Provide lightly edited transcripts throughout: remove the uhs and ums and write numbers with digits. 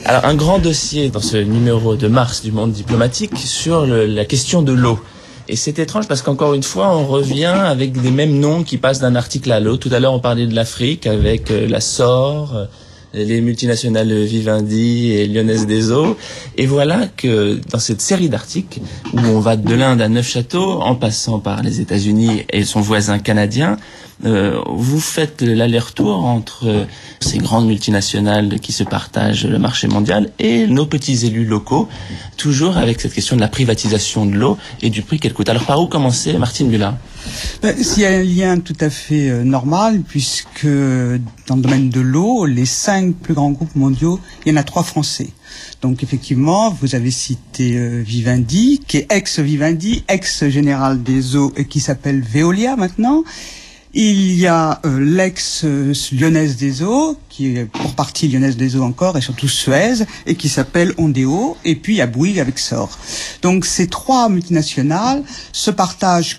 Alors, un grand dossier dans ce numéro de mars du Monde diplomatique sur la question de l'eau. Et c'est étrange parce qu'encore une fois, on revient avec les mêmes noms qui passent d'un article à l'autre. Tout à l'heure, on parlait de l'Afrique avec la SOR, les multinationales Vivendi et Lyonnaise des Eaux. Et voilà que dans cette série d'articles, où on va de l'Inde à Neufchâteau, en passant par les États-Unis et son voisin canadien, vous faites l'aller-retour entre ces grandes multinationales qui se partagent le marché mondial et nos petits élus locaux, toujours avec cette question de la privatisation de l'eau et du prix qu'elle coûte. Alors par où commencer, Martine Bullard? Il y a un lien tout à fait normal, puisque dans le domaine de l'eau, les 5 plus grands groupes mondiaux, il y en a 3 français. Donc effectivement, vous avez cité Vivendi, qui est ex-Vivendi, ex-Général des Eaux, et qui s'appelle Veolia maintenant. Il y a l'ex-Lyonnaise des Eaux, qui est pour partie Lyonnaise des Eaux encore, et surtout Suez, et qui s'appelle Ondéo, et puis il y a Bouygues avec SOR. Donc ces 3 multinationales se partagent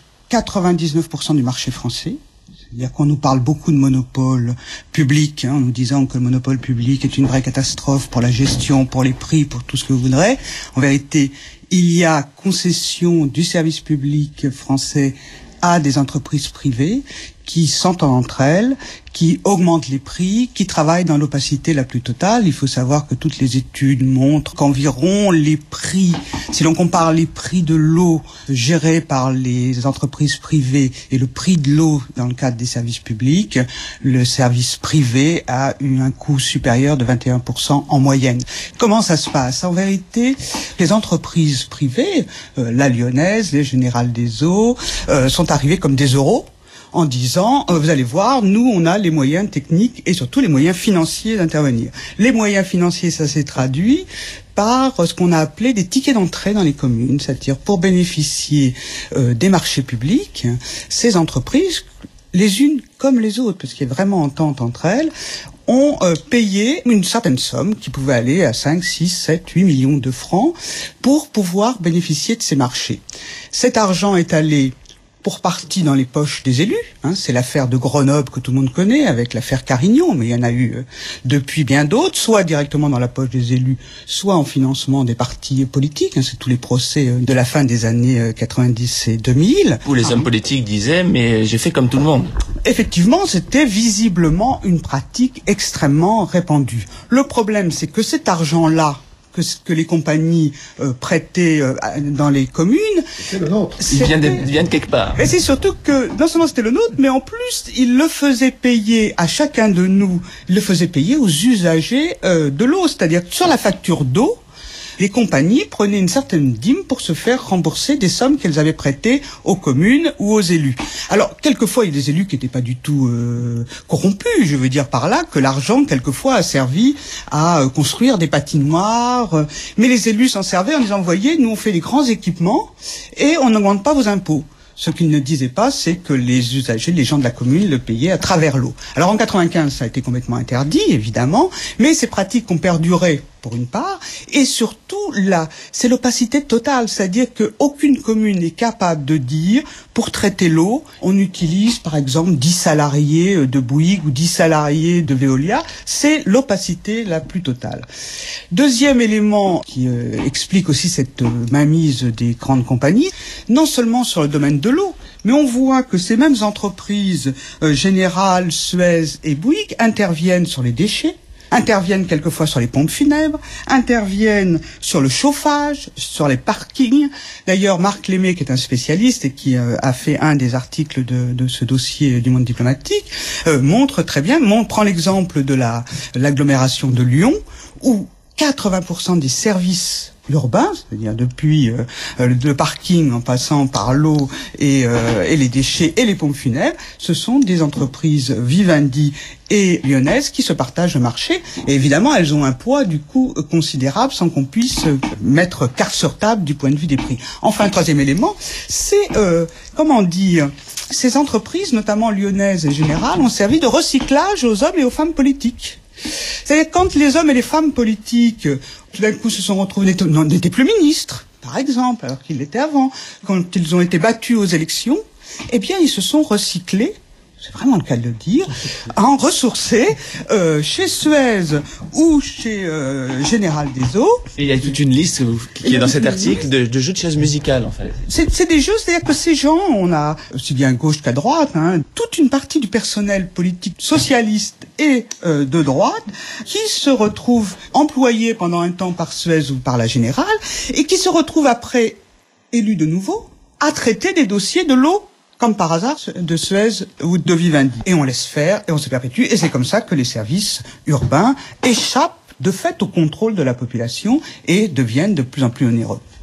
99% du marché français. C'est-à-dire qu'on nous parle beaucoup de monopole public, en nous disant que le monopole public est une vraie catastrophe pour la gestion, pour les prix, pour tout ce que vous voudrez. En vérité, il y a concession du service public français à des entreprises privées qui s'entendent entre elles, qui augmentent les prix, qui travaillent dans l'opacité la plus totale. Il faut savoir que toutes les études montrent qu'environ les prix, si l'on compare les prix de l'eau gérés par les entreprises privées et le prix de l'eau dans le cadre des services publics, le service privé a eu un coût supérieur de 21% en moyenne. Comment ça se passe? En vérité, les entreprises privées, la Lyonnaise, les Générales des Eaux, sont arrivées comme des euros, en disant, vous allez voir, nous, on a les moyens techniques et surtout les moyens financiers d'intervenir. Les moyens financiers, ça s'est traduit par ce qu'on a appelé des tickets d'entrée dans les communes, c'est-à-dire pour bénéficier des marchés publics, ces entreprises, les unes comme les autres, parce qu'il y a vraiment entente entre elles, ont payé une certaine somme qui pouvait aller à 5, 6, 7, 8 millions de francs pour pouvoir bénéficier de ces marchés. Cet argent est allé pour partie dans les poches des élus. C'est l'affaire de Grenoble que tout le monde connaît, avec l'affaire Carignan, mais il y en a eu depuis bien d'autres, soit directement dans la poche des élus, soit en financement des partis politiques. C'est tous les procès de la fin des années 90 et 2000. Où les hommes politiques disaient, mais j'ai fait comme tout le monde. Effectivement, c'était visiblement une pratique extrêmement répandue. Le problème, c'est que cet argent-là, que les compagnies prêtaient dans les communes. C'est le nôtre. Il vient de quelque part. Et c'est surtout que, non seulement c'était le nôtre, mais en plus, il le faisait payer à chacun de nous, il le faisait payer aux usagers de l'eau. C'est-à-dire que sur la facture d'eau, les compagnies prenaient une certaine dîme pour se faire rembourser des sommes qu'elles avaient prêtées aux communes ou aux élus. Alors, quelquefois, il y a des élus qui n'étaient pas du tout corrompus. Je veux dire par là que l'argent, quelquefois, a servi à construire des patinoires. Mais les élus s'en servaient en disant, voyez, nous, on fait des grands équipements et on n'augmente pas vos impôts. Ce qu'ils ne disaient pas, c'est que les usagers, les gens de la commune, le payaient à travers l'eau. Alors en 95, ça a été complètement interdit, évidemment, mais ces pratiques ont perduré pour une part, et surtout là, c'est l'opacité totale, c'est-à-dire qu'aucune commune n'est capable de dire, pour traiter l'eau, on utilise par exemple 10 salariés de Bouygues ou 10 salariés de Veolia, c'est l'opacité la plus totale. Deuxième élément qui explique aussi cette mainmise des grandes compagnies, non seulement sur le domaine de l'eau, mais on voit que ces mêmes entreprises, Générale, Suez et Bouygues, interviennent sur les déchets, interviennent quelquefois sur les pompes funèbres, interviennent sur le chauffage, sur les parkings. D'ailleurs, Marc Lémé, qui est un spécialiste et qui a fait un des articles de ce dossier du Monde diplomatique, montre très bien, prend l'exemple de l'agglomération de Lyon, où 80% des services urbains, c'est-à-dire depuis le parking en passant par l'eau et les déchets et les pompes funèbres, ce sont des entreprises Vivendi et Lyonnaises qui se partagent le marché. Et évidemment, elles ont un poids du coup considérable sans qu'on puisse mettre carte sur table du point de vue des prix. Enfin, troisième élément, c'est, ces entreprises, notamment Lyonnaises et Générales, ont servi de recyclage aux hommes et aux femmes politiques. C'est-à-dire quand les hommes et les femmes politiques, tout d'un coup, se sont retrouvés, n'étaient plus ministres, par exemple, alors qu'ils l'étaient avant, quand ils ont été battus aux élections, eh bien, ils se sont recyclés c'est vraiment le cas de le dire, ressourcés chez Suez ou chez Général des Eaux. Et il y a toute une liste qui est dans cet article de jeux de chaises musicales, en fait. C'est des jeux, c'est-à-dire que ces gens, on a aussi bien à gauche qu'à droite, toute une partie du personnel politique socialiste et de droite qui se retrouvent employés pendant un temps par Suez ou par la Générale et qui se retrouvent après élus de nouveau à traiter des dossiers de l'eau, comme par hasard, de Suez ou de Vivendi. Et on laisse faire, et on se perpétue, et c'est comme ça que les services urbains échappent de fait au contrôle de la population et deviennent de plus en plus onéreux.